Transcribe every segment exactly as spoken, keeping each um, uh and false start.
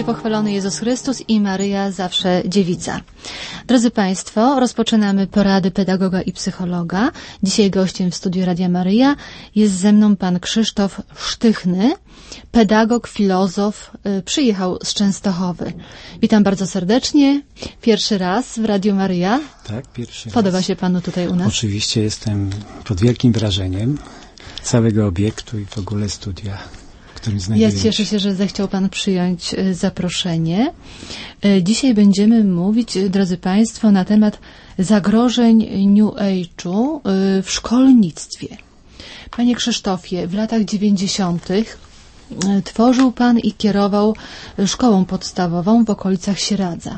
pochwalony Jezus Chrystus i Maryja zawsze dziewica. Drodzy Państwo, rozpoczynamy porady pedagoga i psychologa. Dzisiaj gościem w studiu Radia Maryja jest ze mną pan Krzysztof Sztychny, pedagog, filozof, przyjechał z Częstochowy. Witam bardzo serdecznie. Pierwszy raz w Radiu Maryja. Tak, pierwszy Podoba raz. się panu tutaj u nas? Oczywiście jestem pod wielkim wrażeniem całego obiektu i w ogóle studia, w którym znajduję się. Ja cieszę się, że zechciał pan przyjąć zaproszenie. Dzisiaj będziemy mówić, drodzy Państwo, na temat zagrożeń New Age'u w szkolnictwie. Panie Krzysztofie, w latach dziewięćdziesiątych tworzył pan i kierował szkołą podstawową w okolicach Sieradza.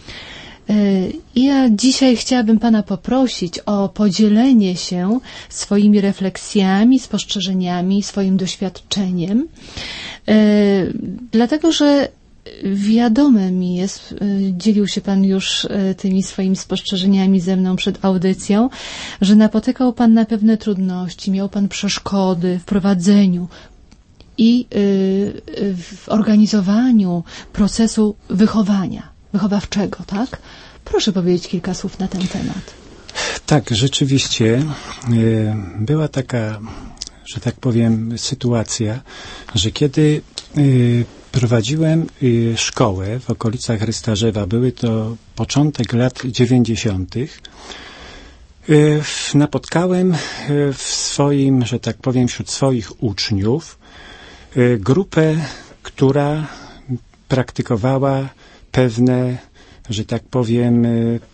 I ja dzisiaj chciałabym pana poprosić o podzielenie się swoimi refleksjami, spostrzeżeniami, swoim doświadczeniem, dlatego że wiadome mi jest, dzielił się pan już tymi swoimi spostrzeżeniami ze mną przed audycją, że napotykał pan na pewne trudności, miał pan przeszkody w prowadzeniu i w organizowaniu procesu wychowania. Wychowawczego, tak? Proszę powiedzieć kilka słów na ten temat. Tak, rzeczywiście była taka, że tak powiem, sytuacja, że kiedy prowadziłem szkołę w okolicach Rystarzewa, były to początek lat dziewięćdziesiątych, napotkałem w swoim, że tak powiem, wśród swoich uczniów grupę, która praktykowała pewne, że tak powiem,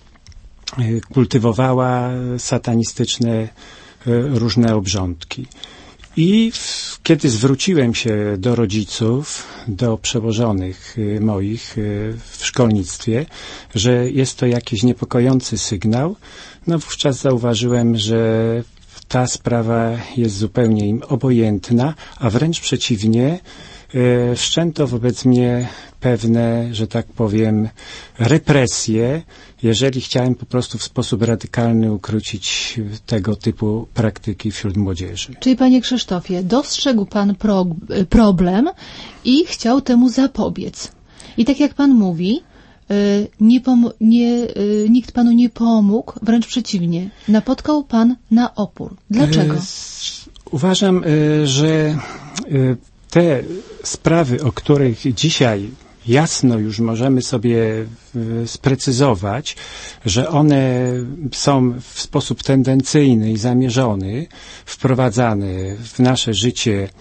kultywowała satanistyczne różne obrządki. I w, kiedy zwróciłem się do rodziców, do przełożonych moich w szkolnictwie, że jest to jakiś niepokojący sygnał, no wówczas zauważyłem, że ta sprawa jest zupełnie im obojętna, a wręcz przeciwnie, wszczęto wobec mnie pewne, że tak powiem, represje, jeżeli chciałem po prostu w sposób radykalny ukrócić tego typu praktyki wśród młodzieży. Czyli panie Krzysztofie, dostrzegł pan pro, problem i chciał temu zapobiec. I tak jak pan mówi, nie pom- nie, nikt panu nie pomógł, wręcz przeciwnie, napotkał pan na opór. Dlaczego? Uważam, że te sprawy, o których dzisiaj jasno już możemy sobie sprecyzować, że one są w sposób tendencyjny i zamierzony wprowadzane w nasze życie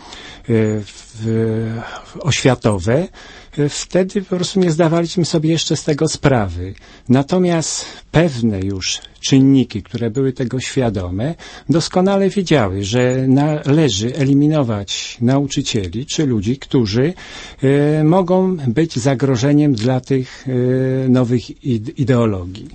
w, oświatowe, wtedy po prostu nie zdawaliśmy sobie jeszcze z tego sprawy. Natomiast pewne już czynniki, które były tego świadome, doskonale wiedziały, że należy eliminować nauczycieli czy ludzi, którzy e, mogą być zagrożeniem dla tych e, nowych ideologii.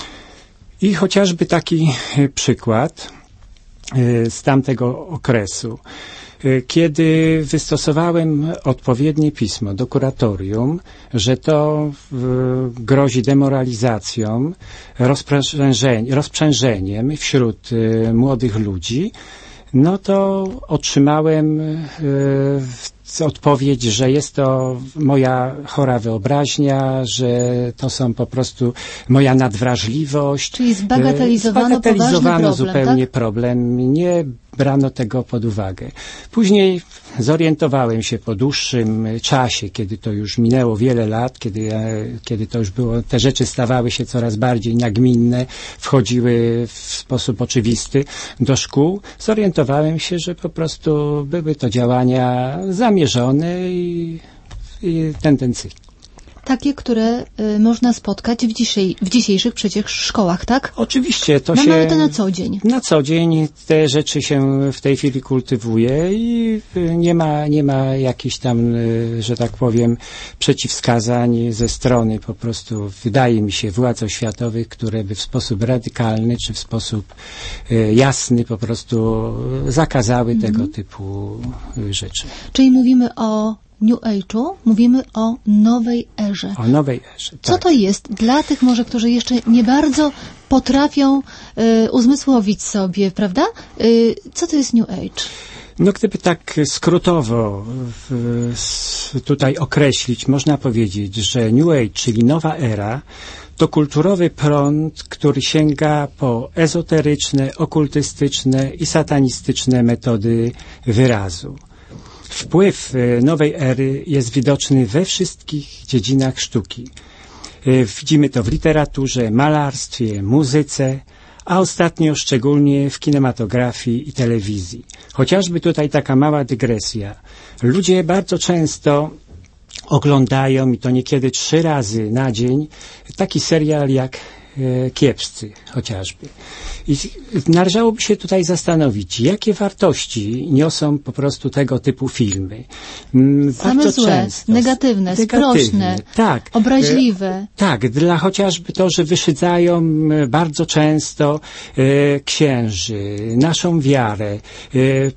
I chociażby taki przykład e, z tamtego okresu. Kiedy wystosowałem odpowiednie pismo do kuratorium, że to grozi demoralizacją, rozprzężeniem, rozprzężeniem wśród młodych ludzi, no to otrzymałem odpowiedź, że jest to moja chora wyobraźnia, że to są po prostu moja nadwrażliwość. Czyli zbagatelizowano, zbagatelizowano problem, zupełnie tak? problem. Nie brano tego pod uwagę. Później zorientowałem się po dłuższym czasie, kiedy to już minęło wiele lat, kiedy, kiedy to już było, te rzeczy stawały się coraz bardziej nagminne, wchodziły w sposób oczywisty do szkół. Zorientowałem się, że po prostu były to działania zamierzone i, i tendencyjne. Takie, które y, można spotkać w, dzisiaj, w dzisiejszych przecież szkołach, tak? Oczywiście, to no, się... Mamy to na co dzień. Na co dzień te rzeczy się w tej chwili kultywuje i nie ma, nie ma jakichś tam, że tak powiem, przeciwwskazań ze strony po prostu, wydaje mi się, władz oświatowych, które by w sposób radykalny czy w sposób jasny po prostu zakazały mhm. tego typu rzeczy. Czyli mówimy o New Age'u, mówimy o nowej erze. O nowej erze, Co tak. to jest dla tych może, którzy jeszcze nie bardzo potrafią y, uzmysłowić sobie, prawda? Y, co to jest New Age? No gdyby tak skrótowo w, s, tutaj określić, można powiedzieć, że New Age, czyli nowa era, to kulturowy prąd, który sięga po ezoteryczne, okultystyczne i satanistyczne metody wyrazu. Wpływ nowej ery jest widoczny we wszystkich dziedzinach sztuki. Widzimy to w literaturze, malarstwie, muzyce, a ostatnio szczególnie w kinematografii i telewizji. Chociażby tutaj taka mała dygresja. Ludzie bardzo często oglądają, i to niekiedy trzy razy na dzień, taki serial jak e, Kiepscy chociażby. I należałoby się tutaj zastanowić, jakie wartości niosą po prostu tego typu filmy. Same bardzo złe, często, negatywne, negatywne, sprośne, tak, obraźliwe. E, tak, dla chociażby to, że wyszydzają bardzo często e, księży, naszą wiarę, e,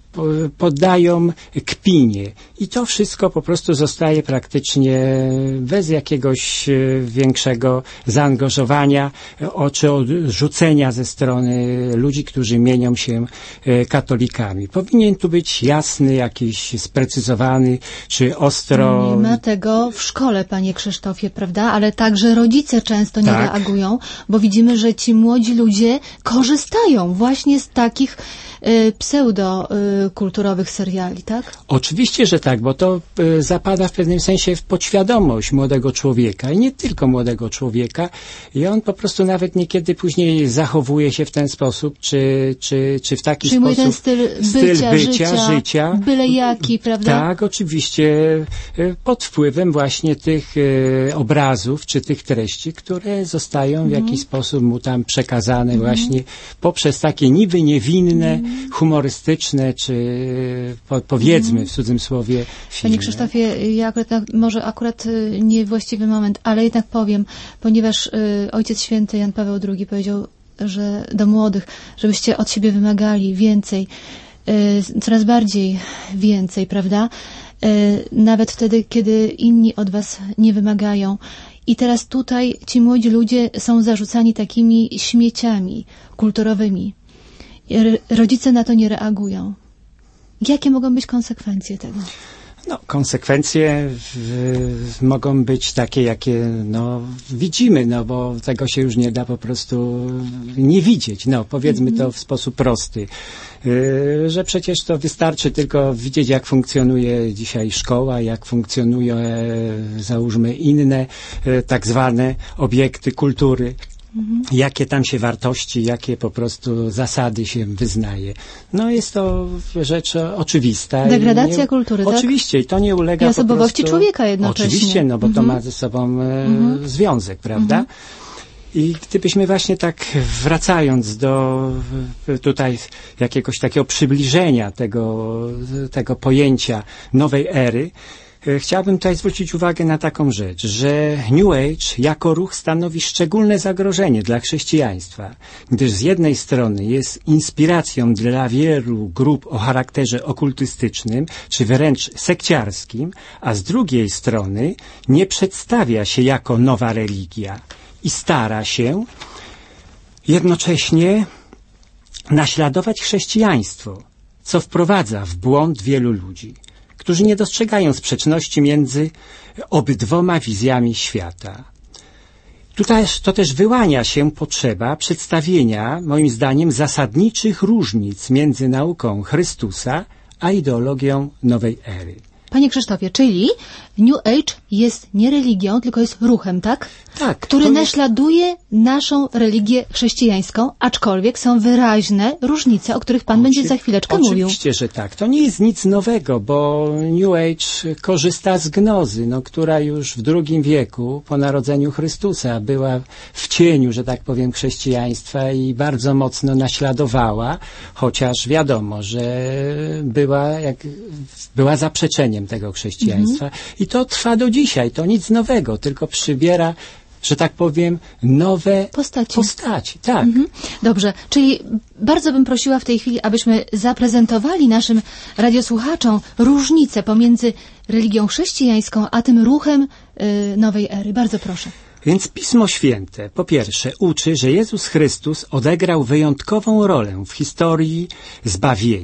poddają kpinie. I to wszystko po prostu zostaje praktycznie bez jakiegoś większego zaangażowania czy odrzucenia ze strony ludzi, którzy mienią się katolikami. Powinien tu być jasny, jakiś sprecyzowany, czy ostro... Nie ma tego w szkole, panie Krzysztofie, prawda? Ale także rodzice często nie tak. reagują, bo widzimy, że ci młodzi ludzie korzystają właśnie z takich y, pseudokulturowych seriali, tak? Oczywiście, że tak, bo to y, zapada w pewnym sensie w podświadomość młodego człowieka i nie tylko młodego człowieka i on po prostu nawet niekiedy później zachowuje się w ten sposób, czy, czy, czy w taki Przyjmuje sposób... ten styl bycia, styl bycia życia, życia. byle jaki, prawda? Tak, oczywiście y, pod wpływem właśnie tych y, obrazów, czy tych treści, które zostają w Mhm. jakiś sposób mu tam przekazane mhm. właśnie poprzez takie niby niewinne, mhm. humorystyczne, czy po, powiedzmy w cudzym słowie filmy. Panie Krzysztofie, ja akurat, może akurat niewłaściwy moment, ale jednak powiem, ponieważ y, Ojciec Święty Jan Paweł drugi powiedział, że do młodych, żebyście od siebie wymagali więcej, y, coraz bardziej więcej, prawda? Y, nawet wtedy, kiedy inni od was nie wymagają. I teraz tutaj ci młodzi ludzie są zarzucani takimi śmieciami kulturowymi. Rodzice na to nie reagują. Jakie mogą być konsekwencje tego? No, konsekwencje w, mogą być takie, jakie no, widzimy, no bo tego się już nie da po prostu nie widzieć. No, powiedzmy mm-hmm. to w sposób prosty, yy, że przecież to wystarczy tylko widzieć, jak funkcjonuje dzisiaj szkoła, jak funkcjonują, e, załóżmy, inne e, tak zwane obiekty kultury. Mhm. Jakie tam się wartości, jakie po prostu zasady się wyznaje. No jest to rzecz oczywista. Degradacja nie, kultury, tak? Oczywiście i to nie ulega I osobowości po prostu, człowieka jednocześnie. Oczywiście, no bo mhm. to ma ze sobą e, mhm. związek, prawda? Mhm. I gdybyśmy właśnie tak wracając do tutaj jakiegoś takiego przybliżenia tego, tego pojęcia nowej ery, chciałbym tutaj zwrócić uwagę na taką rzecz, że New Age jako ruch stanowi szczególne zagrożenie dla chrześcijaństwa, gdyż z jednej strony jest inspiracją dla wielu grup o charakterze okultystycznym, czy wręcz sekciarskim, a z drugiej strony nie przedstawia się jako nowa religia i stara się jednocześnie naśladować chrześcijaństwo, co wprowadza w błąd wielu ludzi, którzy nie dostrzegają sprzeczności między obydwoma wizjami świata. Tutaj to też wyłania się potrzeba przedstawienia, moim zdaniem, zasadniczych różnic między nauką Chrystusa a ideologią nowej ery. Panie Krzysztofie, czyli New Age jest nie religią, tylko jest ruchem, tak? Tak. Który jest... naśladuje naszą religię chrześcijańską, aczkolwiek są wyraźne różnice, o których Pan Oczy... będzie za chwileczkę Oczywiście, mówił. Oczywiście, że tak. To nie jest nic nowego, bo New Age korzysta z gnozy, no, która już w drugim wieku po narodzeniu Chrystusa była w cieniu, że tak powiem, chrześcijaństwa i bardzo mocno naśladowała, chociaż wiadomo, że była, jak, była zaprzeczeniem tego chrześcijaństwa. Mhm. I to trwa do dzisiaj. To nic nowego, tylko przybiera, że tak powiem, nowe postaci. postaci. Tak. Mhm. Dobrze, czyli bardzo bym prosiła w tej chwili, abyśmy zaprezentowali naszym radiosłuchaczom różnicę pomiędzy religią chrześcijańską, a tym ruchem y, nowej ery. Bardzo proszę. Więc Pismo Święte, po pierwsze, uczy, że Jezus Chrystus odegrał wyjątkową rolę w historii zbawienia.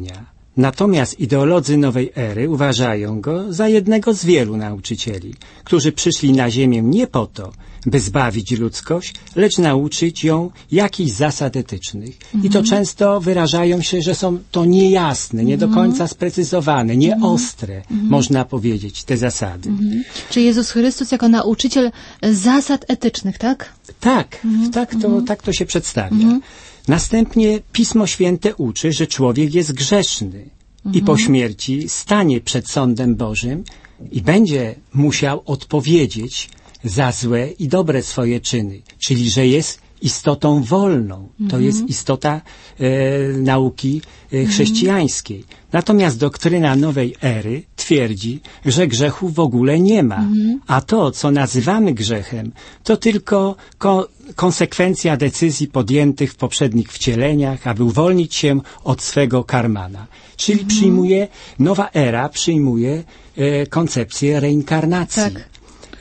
Natomiast ideolodzy nowej ery uważają go za jednego z wielu nauczycieli, którzy przyszli na ziemię nie po to, by zbawić ludzkość, lecz nauczyć ją jakichś zasad etycznych. Mhm. I to często wyrażają się, że są to niejasne, nie mhm. do końca sprecyzowane, nieostre, mhm. można powiedzieć, te zasady. Mhm. Czy Jezus Chrystus jako nauczyciel zasad etycznych, tak? Tak, mhm. tak, to, mhm. tak to się przedstawia. Mhm. Następnie Pismo Święte uczy, że człowiek jest grzeszny mhm. i po śmierci stanie przed sądem Bożym i będzie musiał odpowiedzieć za złe i dobre swoje czyny, czyli że jest istotą wolną. To mm-hmm. jest istota e, nauki e, chrześcijańskiej. Mm-hmm. Natomiast doktryna nowej ery twierdzi, że grzechu w ogóle nie ma. Mm-hmm. A to, co nazywamy grzechem, to tylko ko- konsekwencja decyzji podjętych w poprzednich wcieleniach, aby uwolnić się od swego karmana. Czyli mm-hmm. przyjmuje, nowa era przyjmuje e, koncepcję reinkarnacji. Tak.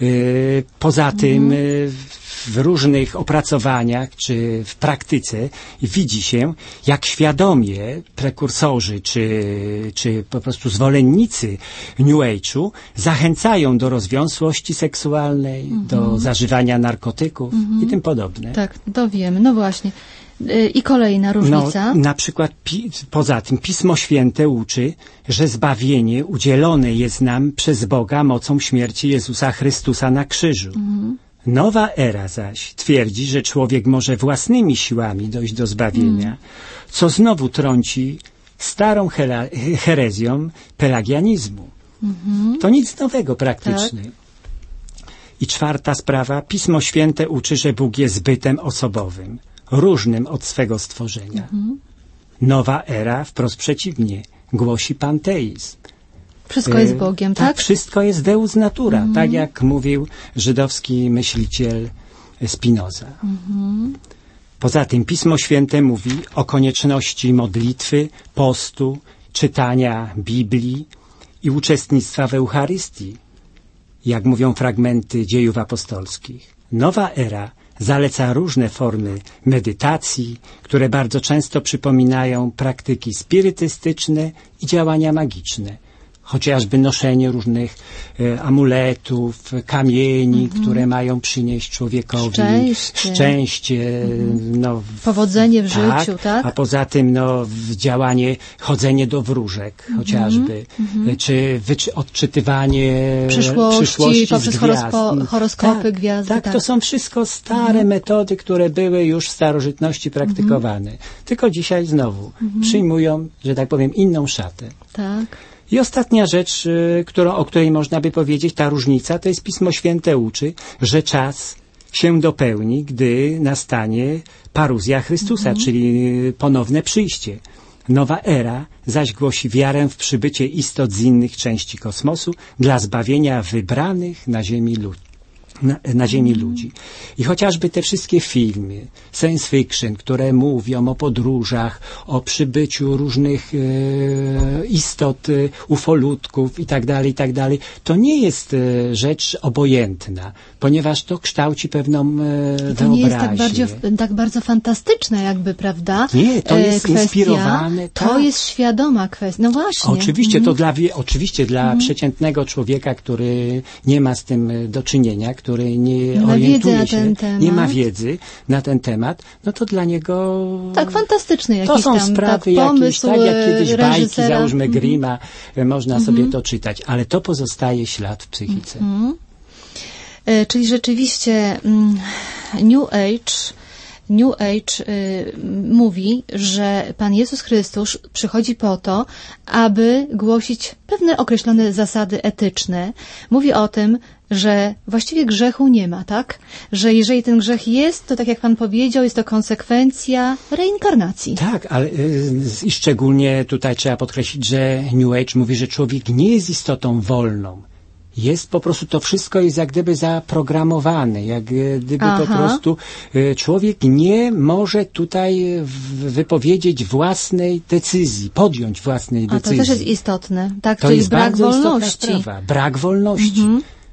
Poza tym w różnych opracowaniach czy w praktyce widzi się, jak świadomie prekursorzy czy, czy po prostu zwolennicy New Age'u zachęcają do rozwiązłości seksualnej, mhm. do zażywania narkotyków mhm. i tym podobne. Tak, to wiemy. No właśnie. I kolejna różnica. No, na przykład pi- poza tym Pismo Święte uczy, że zbawienie udzielone jest nam przez Boga mocą śmierci Jezusa Chrystusa na krzyżu. Mhm. Nowa era zaś twierdzi, że człowiek może własnymi siłami dojść do zbawienia, mhm. co znowu trąci starą hela- herezją pelagianizmu. Mhm. To nic nowego praktycznie. Tak. I czwarta sprawa. Pismo Święte uczy, że Bóg jest bytem osobowym, różnym od swego stworzenia. Mhm. Nowa era wprost przeciwnie, głosi panteizm. Wszystko jest Bogiem, tak? Tak, wszystko jest Deus natura, mhm. tak jak mówił żydowski myśliciel Spinoza. Mhm. Poza tym Pismo Święte mówi o konieczności modlitwy, postu, czytania Biblii i uczestnictwa w Eucharystii, jak mówią fragmenty dziejów apostolskich. Nowa era zaleca różne formy medytacji, które bardzo często przypominają praktyki spirytystyczne i działania magiczne. Chociażby noszenie różnych e, amuletów, kamieni, mm-hmm. które mają przynieść człowiekowi szczęście, szczęście mm-hmm. no, powodzenie w tak, życiu, tak? A poza tym no, w działanie, chodzenie do wróżek mm-hmm. chociażby, mm-hmm. czy wyczy, odczytywanie przyszłości, przyszłości poprzez horospo, horoskopy, tak, gwiazdy. Tak, tak, to są wszystko stare mm-hmm. metody, które były już w starożytności praktykowane. Mm-hmm. Tylko dzisiaj znowu mm-hmm. przyjmują, że tak powiem, inną szatę. Tak. I ostatnia rzecz, y, którą, o której można by powiedzieć, ta różnica, to jest Pismo Święte uczy, że czas się dopełni, gdy nastanie paruzja Chrystusa, mhm. czyli ponowne przyjście. Nowa era zaś głosi wiarę w przybycie istot z innych części kosmosu dla zbawienia wybranych na ziemi ludzi. Na, na ziemi mm. ludzi. I chociażby te wszystkie filmy science fiction, które mówią o podróżach, o przybyciu różnych e, istot, e, ufolutków i tak dalej, i tak dalej, to nie jest e, rzecz obojętna, ponieważ to kształci pewną e, I to wyobraźnię. nie jest tak bardzo, tak bardzo fantastyczne jakby, prawda? Nie, to jest kwestia, inspirowane. To tak. jest świadoma kwestia. No właśnie. Oczywiście, mm. to dla, oczywiście dla mm. przeciętnego człowieka, który nie ma z tym do czynienia, który nie, nie orientuje się, nie ma wiedzy na ten temat, no to dla niego tak fantastyczny jakiś to są tam sprawy tak, jakieś, tak jak kiedyś reżysera. bajki, załóżmy mm-hmm. Grima, można mm-hmm. sobie to czytać, ale to pozostaje ślad w psychice. Mm-hmm. E, czyli rzeczywiście mm, New Age New Age y, mówi, że Pan Jezus Chrystus przychodzi po to, aby głosić pewne określone zasady etyczne. Mówi o tym, że właściwie grzechu nie ma, tak? Że jeżeli ten grzech jest, to tak jak Pan powiedział, jest to konsekwencja reinkarnacji. Tak, ale y, i szczególnie tutaj trzeba podkreślić, że New Age mówi, że człowiek nie jest istotą wolną. Jest po prostu, to wszystko jest jak gdyby zaprogramowane, jak gdyby Aha. po prostu y, człowiek nie może tutaj w, wypowiedzieć własnej decyzji, podjąć własnej A decyzji. to też jest istotne, tak? To Czyli jest brak bardzo wolności. Sprawa. Brak wolności. Mhm.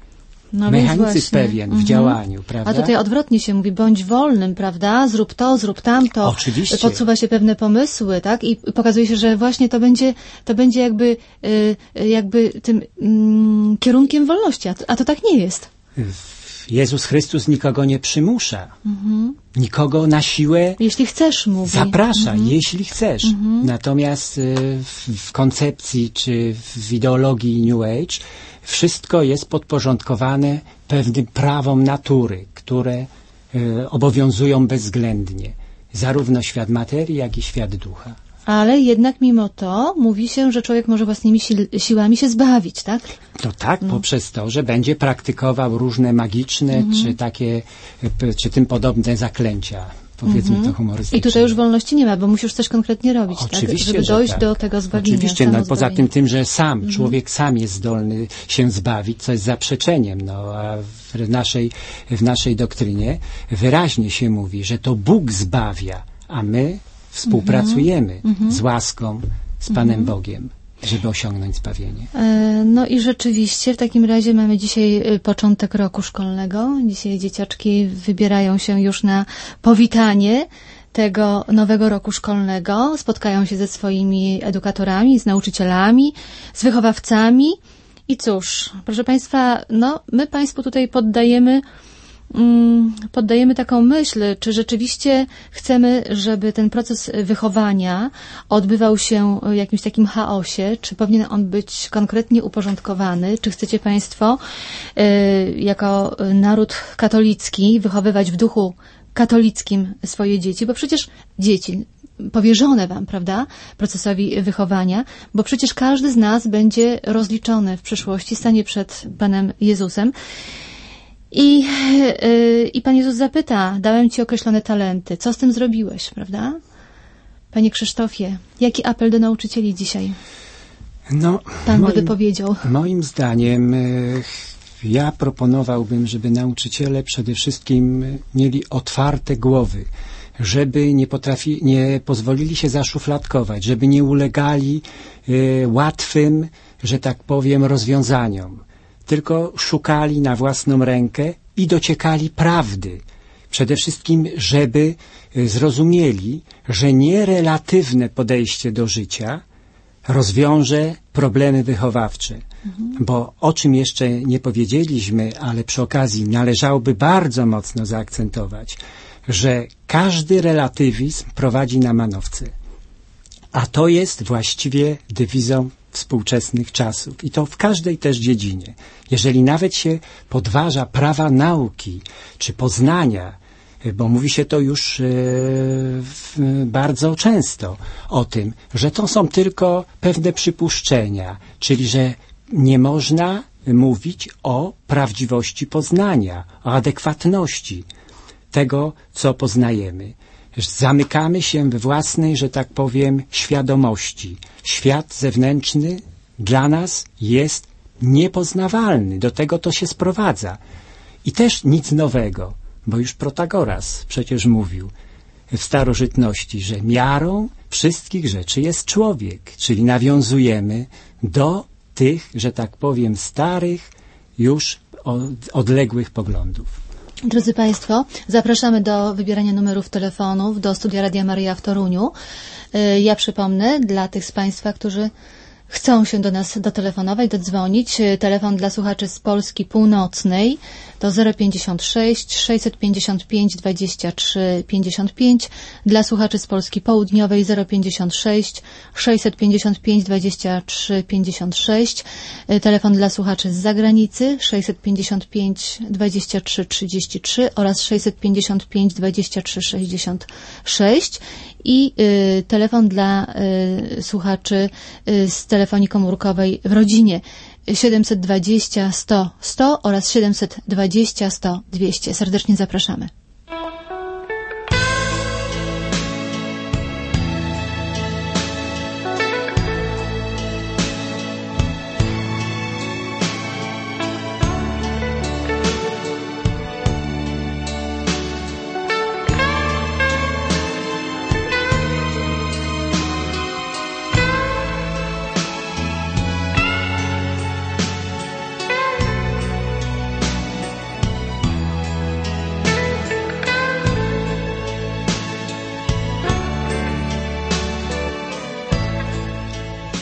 No mechanizm pewien w działaniu, prawda? A tutaj odwrotnie się mówi, bądź wolnym, prawda? Zrób to, zrób tamto. Oczywiście. Podsuwa się pewne pomysły, tak? I pokazuje się, że właśnie to będzie, to będzie jakby, y, jakby tym y, kierunkiem wolności, a to, a to tak nie jest. Jezus Chrystus nikogo nie przymusza. Mhm. Nikogo na siłę jeśli chcesz, mówi. zaprasza, mhm. jeśli chcesz. Mhm. Natomiast y, w, w koncepcji czy w ideologii New Age wszystko jest podporządkowane pewnym prawom natury, które y, obowiązują bezwzględnie. Zarówno świat materii, jak i świat ducha. Ale jednak mimo to mówi się, że człowiek może własnymi sil siłami się zbawić, tak? No tak, no. poprzez to, że będzie praktykował różne magiczne, mhm. czy takie, czy tym podobne zaklęcia, powiedzmy mhm. to humorystycznie. I tutaj już wolności nie ma, bo musisz coś konkretnie robić, Oczywiście, tak? Żeby dojść tak. do tego zbawienia. Oczywiście, no, poza tym, tym, że sam, mhm. człowiek sam jest zdolny się zbawić, co jest zaprzeczeniem, no, a w naszej, w naszej doktrynie wyraźnie się mówi, że to Bóg zbawia, a my współpracujemy mm-hmm. z łaską, z Panem mm-hmm. Bogiem, żeby osiągnąć zbawienie. E, no i rzeczywiście w takim razie mamy dzisiaj początek roku szkolnego. Dzisiaj dzieciaczki wybierają się już na powitanie tego nowego roku szkolnego. Spotkają się ze swoimi edukatorami, z nauczycielami, z wychowawcami. I cóż, proszę Państwa, no my Państwu tutaj poddajemy poddajemy taką myśl, czy rzeczywiście chcemy, żeby ten proces wychowania odbywał się w jakimś takim chaosie, czy powinien on być konkretnie uporządkowany, czy chcecie Państwo jako naród katolicki wychowywać w duchu katolickim swoje dzieci, bo przecież dzieci powierzone Wam, prawda, procesowi wychowania, bo przecież każdy z nas będzie rozliczony w przyszłości, stanie przed Panem Jezusem. I, yy, I Pan Jezus zapyta, dałem Ci określone talenty, co z tym zrobiłeś, prawda? Panie Krzysztofie, jaki apel do nauczycieli dzisiaj no, Pan moim, by powiedział? Moim zdaniem yy, ja proponowałbym, żeby nauczyciele przede wszystkim mieli otwarte głowy, żeby nie, potrafi, nie pozwolili się zaszufladkować, żeby nie ulegali yy, łatwym, że tak powiem, rozwiązaniom, tylko szukali na własną rękę i dociekali prawdy. Przede wszystkim, żeby zrozumieli, że nie relatywne podejście do życia rozwiąże problemy wychowawcze. Mhm. Bo o czym jeszcze nie powiedzieliśmy, ale przy okazji należałoby bardzo mocno zaakcentować, że każdy relatywizm prowadzi na manowce. A to jest właściwie dewizą współczesnych czasów. I to w każdej też dziedzinie. Jeżeli nawet się podważa prawa nauki czy poznania, bo mówi się to już e, bardzo często o tym, że to są tylko pewne przypuszczenia, czyli że nie można mówić o prawdziwości poznania, o adekwatności tego, co poznajemy. Zamykamy się we własnej, że tak powiem, świadomości. Świat zewnętrzny dla nas jest niepoznawalny. Do tego to się sprowadza. I też nic nowego, bo już Protagoras przecież mówił w starożytności, że miarą wszystkich rzeczy jest człowiek, czyli nawiązujemy do tych, że tak powiem, starych, już odległych poglądów. Drodzy Państwo, zapraszamy do wybierania numerów telefonów do Studia Radia Maryja w Toruniu. Ja przypomnę dla tych z Państwa, którzy chcą się do nas dotelefonować, dodzwonić. Telefon dla słuchaczy z Polski Północnej to zero pięćdziesiąt sześć sześćset pięćdziesiąt pięć dwadzieścia trzy pięćdziesiąt pięć. Dla słuchaczy z Polski Południowej zero pięćdziesiąt sześć sześćset pięćdziesiąt pięć dwadzieścia trzy pięćdziesiąt sześć. Telefon dla słuchaczy z zagranicy sześćset pięćdziesiąt pięć dwadzieścia trzy trzydzieści trzy oraz sześćset pięćdziesiąt pięć dwadzieścia trzy sześćdziesiąt sześć. I y, telefon dla y, słuchaczy y, z telefonii komórkowej w rodzinie siedemset dwadzieścia sto sto oraz siedemset dwadzieścia sto dwieście. Serdecznie zapraszamy.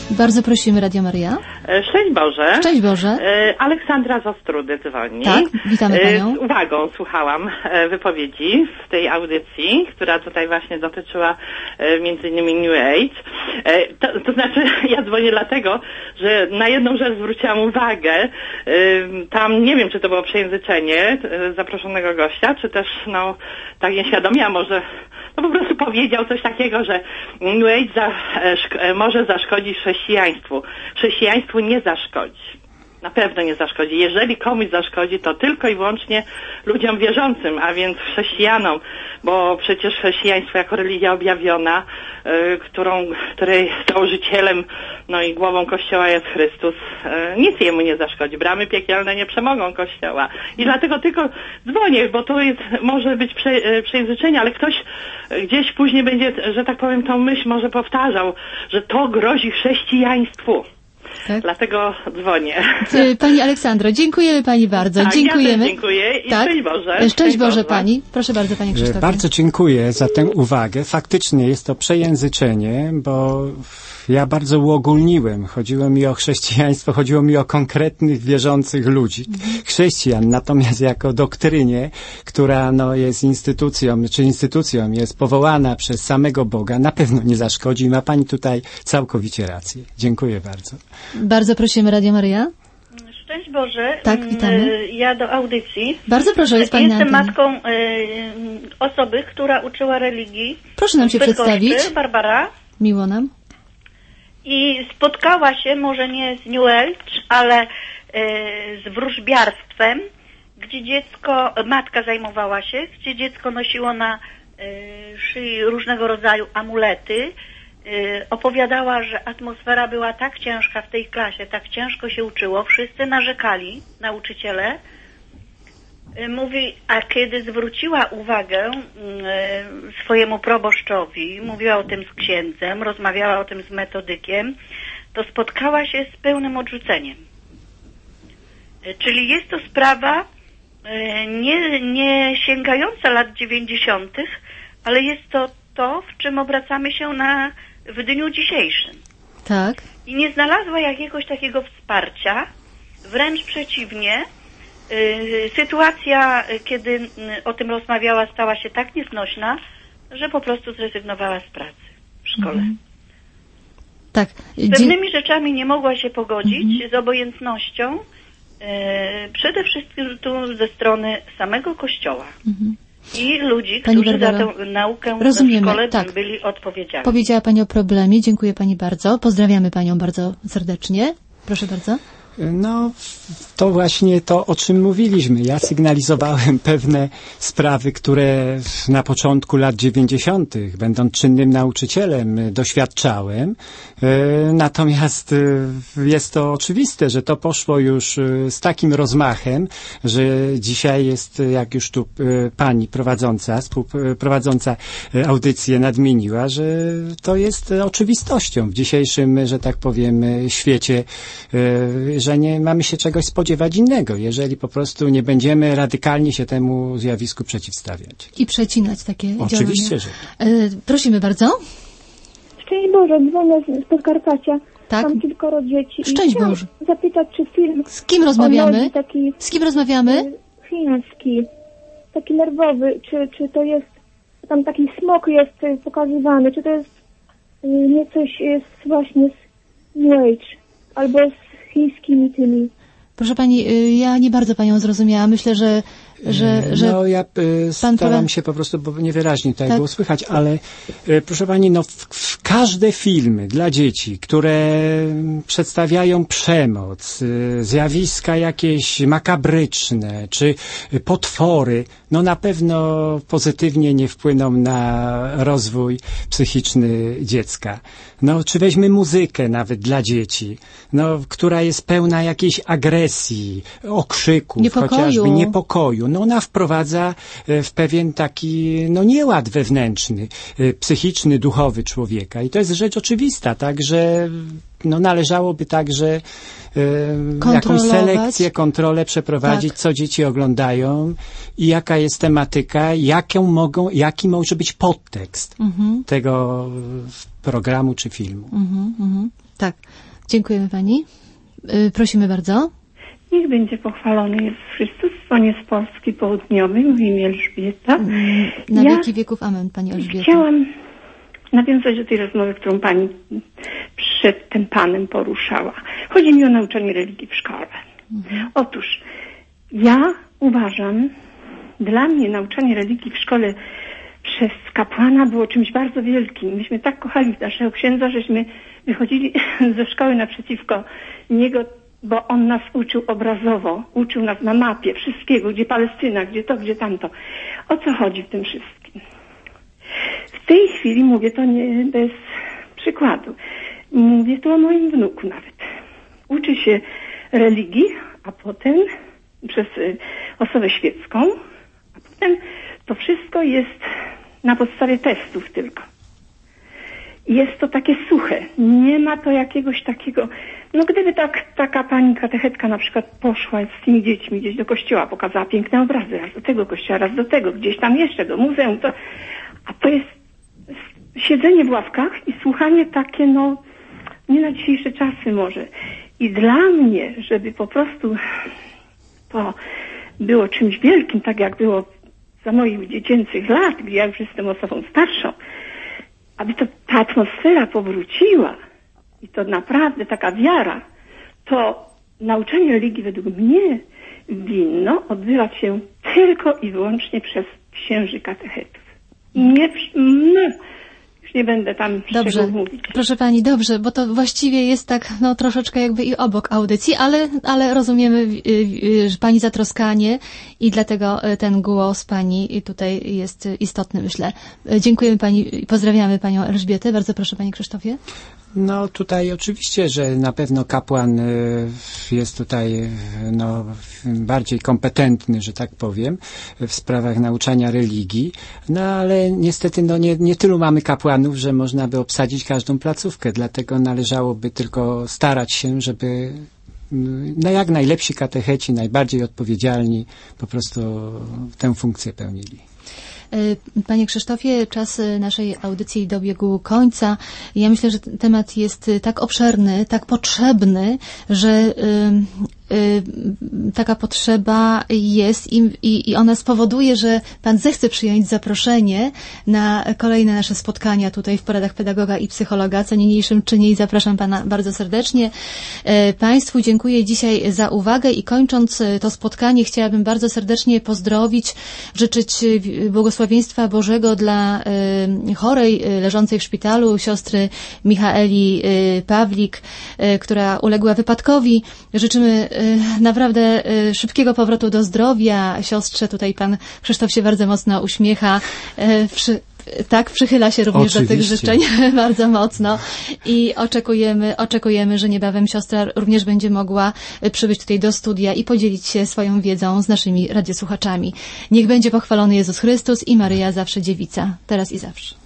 Bardzo prosimy, Radio Maryja. Szczęść Boże. Szczęść Boże. Aleksandra z Ostrudy dzwoni. Tak, witamy Panią. Z uwagą słuchałam wypowiedzi w tej audycji, która tutaj właśnie dotyczyła między innymi New Age. To, to znaczy, ja dzwonię dlatego, że na jedną rzecz zwróciłam uwagę. Tam, nie wiem, czy to było przejęzyczenie zaproszonego gościa, czy też, no, tak nieświadomie, a może no po prostu powiedział coś takiego, że New Age za, szk- może zaszkodzić chrześcijaństwu. Chrześcijaństwu nie zaszkodzi. Na pewno nie zaszkodzi. Jeżeli komuś zaszkodzi, to tylko i wyłącznie ludziom wierzącym, a więc chrześcijanom, bo przecież chrześcijaństwo jako religia objawiona, y, którą, której założycielem, no i głową Kościoła jest Chrystus, y, nic jemu nie zaszkodzi. Bramy piekielne nie przemogą Kościoła. I dlatego tylko dzwonię, bo to jest, może być prze, y, przejęzyczenie, ale ktoś gdzieś później będzie, że tak powiem, tą myśl może powtarzał, że to grozi chrześcijaństwu. Tak? Dlatego dzwonię. Pani Aleksandro, dziękujemy Pani bardzo. Tak, dziękujemy. Ja dziękuję i tak? szczęść Boże. Szczęść, szczęść Boże, Boże Pani. Proszę bardzo, Panie Krzysztofie. Bardzo dziękuję za tę uwagę. Faktycznie jest to przejęzyczenie, bo ja bardzo uogólniłem. Chodziło mi o chrześcijaństwo, chodziło mi o konkretnych, wierzących ludzi. Mhm. Chrześcijan, natomiast jako doktrynie, która no, jest instytucją, czy instytucją jest powołana przez samego Boga, na pewno nie zaszkodzi. Ma Pani tutaj całkowicie rację. Dziękuję bardzo. Bardzo prosimy, Radio Maryja. Szczęść Boże. Tak, witamy. Ja do audycji. Bardzo proszę, jest Pani Jestem na matką y, osoby, która uczyła religii. Proszę nam się przedstawić. Barbara. Miło nam. I spotkała się, może nie z New Age, ale y, z wróżbiarstwem, gdzie dziecko, matka zajmowała się, gdzie dziecko nosiło na y, szyi różnego rodzaju amulety. Opowiadała, że atmosfera była tak ciężka w tej klasie, tak ciężko się uczyło, wszyscy narzekali, nauczyciele. Mówi, a kiedy zwróciła uwagę swojemu proboszczowi, mówiła o tym z księdzem, rozmawiała o tym z metodykiem, to spotkała się z pełnym odrzuceniem. Czyli jest to sprawa nie, nie sięgająca lat dziewięćdziesiątych, ale jest to to, w czym obracamy się na w dniu dzisiejszym. Tak. I nie znalazła jakiegoś takiego wsparcia, wręcz przeciwnie. Yy, sytuacja, kiedy yy, o tym rozmawiała, stała się tak nieznośna, że po prostu zrezygnowała z pracy w szkole. Mhm. Tak. Z pewnymi rzeczami nie mogła się pogodzić, mhm. z obojętnością, yy, przede wszystkim tu ze strony samego Kościoła. Mhm. I ludzi, Pani którzy Barbaro, za tę naukę rozumiemy, w szkole tak. byli odpowiedzialni. Powiedziała Pani o problemie. Dziękuję Pani bardzo. Pozdrawiamy Panią bardzo serdecznie. Proszę bardzo. No, to właśnie to, o czym mówiliśmy. Ja sygnalizowałem pewne sprawy, które na początku lat dziewięćdziesiątych, będąc czynnym nauczycielem, doświadczałem. Natomiast jest to oczywiste, że to poszło już z takim rozmachem, że dzisiaj jest, jak już tu pani prowadząca, współprowadząca audycję nadmieniła, że to jest oczywistością w dzisiejszym, że tak powiem, świecie, że nie mamy się czegoś spodziewać innego, jeżeli po prostu nie będziemy radykalnie się temu zjawisku przeciwstawiać. I przecinać takie Oczywiście, działania. że. E, prosimy bardzo. Szczęść Boże, dzwonię z Podkarpacia. Tak? Mam kilkoro dzieci. Szczęść I Boże. zapytać, czy film... Z kim rozmawiamy? Taki, z kim rozmawiamy? Chiński, taki nerwowy, czy, czy to jest... Tam taki smok jest pokazywany, czy to jest nie coś jest właśnie z New Age, albo z chińskimi tymi. Proszę Pani, ja nie bardzo Panią zrozumiałam. Myślę, że... że, że no ja y, staram prawa... się po prostu, bo niewyraźnie tutaj tak było słychać, ale y, proszę Pani, no w, w każde filmy dla dzieci, które przedstawiają przemoc, y, zjawiska jakieś makabryczne, czy y, potwory, no na pewno pozytywnie nie wpłyną na rozwój psychiczny dziecka. No czy weźmy muzykę nawet dla dzieci, no która jest pełna jakiejś agresji, okrzyków, niepokoju. chociażby niepokoju. No ona wprowadza w pewien taki, no nieład wewnętrzny, psychiczny, duchowy człowieka. I to jest rzecz oczywista, tak, że no, należałoby także e, jakąś selekcję, kontrolę przeprowadzić, tak. co dzieci oglądają i jaka jest tematyka, jaką mogą, jaki może być podtekst mhm. tego programu czy filmu. Mhm, mhm. Tak. Dziękujemy pani. Yy, prosimy bardzo. Niech będzie pochwalony Jezus Chrystus, dzwonię z Polski Południowej, mówię imię Elżbieta. Na ja wieki wieków amen, pani Elżbieta. Chciałam nawiązać do tej rozmowy, którą pani przed tym panem poruszała. Chodzi mi o nauczanie religii w szkole. Mhm. Otóż ja uważam, dla mnie nauczanie religii w szkole przez kapłana było czymś bardzo wielkim. Myśmy tak kochali naszego księdza, żeśmy wychodzili ze szkoły naprzeciwko niego, bo on nas uczył obrazowo, uczył nas na mapie wszystkiego, gdzie Palestyna, gdzie to, gdzie tamto. O co chodzi w tym wszystkim? W tej chwili mówię to nie bez przykładu. Mówię tu o moim wnuku nawet. Uczy się religii, a potem przez osobę świecką, a potem to wszystko jest na podstawie testów tylko. Jest to takie suche. Nie ma to jakiegoś takiego... No gdyby tak, taka pani katechetka na przykład poszła z tymi dziećmi gdzieś do kościoła, pokazała piękne obrazy, raz do tego kościoła, raz do tego, gdzieś tam jeszcze do muzeum, to... A to jest siedzenie w ławkach i słuchanie takie, no, nie na dzisiejsze czasy może. I dla mnie, żeby po prostu to było czymś wielkim, tak jak było za moich dziecięcych lat, gdzie ja już jestem osobą starszą, aby to ta atmosfera powróciła i to naprawdę taka wiara, to nauczanie religii według mnie winno odbywać się tylko i wyłącznie przez księży katechetów. Nie, no, już nie będę tam szczegółów mówić. Proszę pani, dobrze, bo to właściwie jest tak, no troszeczkę jakby i obok audycji, ale, ale rozumiemy że pani zatroskanie i dlatego ten głos pani tutaj jest istotny, myślę. Dziękujemy pani i pozdrawiamy panią Elżbietę. Bardzo proszę, panie Krzysztofie. No tutaj oczywiście, że na pewno kapłan jest tutaj no, bardziej kompetentny, że tak powiem, w sprawach nauczania religii, no ale niestety no, nie, nie tylu mamy kapłanów, że można by obsadzić każdą placówkę, dlatego należałoby tylko starać się, żeby no, jak najlepsi katecheci, najbardziej odpowiedzialni po prostu tę funkcję pełnili. Panie Krzysztofie, czas naszej audycji dobiegł końca. Ja myślę, że temat jest tak obszerny, tak potrzebny, że y, y, taka potrzeba jest i, i, i ona spowoduje, że Pan zechce przyjąć zaproszenie na kolejne nasze spotkania tutaj w poradach pedagoga i psychologa, co niniejszym czynię i zapraszam Pana bardzo serdecznie. Państwu dziękuję dzisiaj za uwagę i kończąc to spotkanie chciałabym bardzo serdecznie pozdrowić, życzyć błogosławieństwa Bożego dla y, chorej y, leżącej w szpitalu siostry Michaeli y, Pawlik, y, która uległa wypadkowi. Życzymy y, naprawdę y, szybkiego powrotu do zdrowia siostrze. Tutaj pan Krzysztof się bardzo mocno uśmiecha. Y, przy, Tak, przychyla się również Oczywiście. do tych życzeń bardzo mocno i oczekujemy, oczekujemy, że niebawem siostra również będzie mogła przybyć tutaj do studia i podzielić się swoją wiedzą z naszymi radiosłuchaczami. Niech będzie pochwalony Jezus Chrystus i Maryja zawsze dziewica, teraz i zawsze.